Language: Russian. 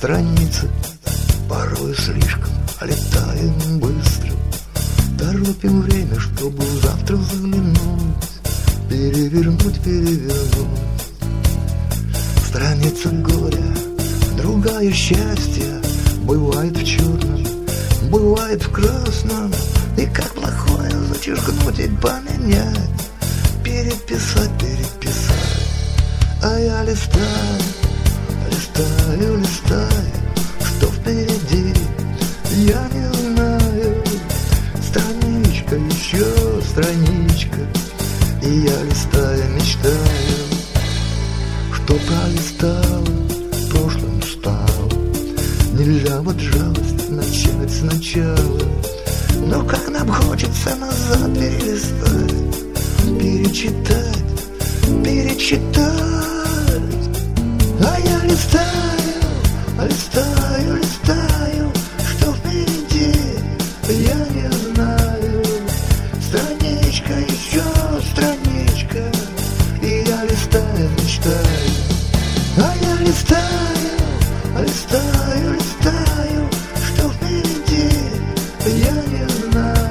страницы, порой слишком летаем быстро. Торопим время, чтобы завтра заглянуть, перевернуть. Страница горя, другая счастья. Бывает в черном, бывает в красном. И как плохое зачеркнуть и поменять, переписать. А я листаю, что впереди, я не знаю. Страничка, еще страничка, и я листаю, мечтаю, что пролистал, прошлым стал. Нельзя вот жалость начать сначала, но как нам хочется назад перелистать, перечитать. А я листаю, что впереди, я не знаю. Страничка, еще страничка, и я листаю, мечтаю. А я листаю, что впереди, я не знаю.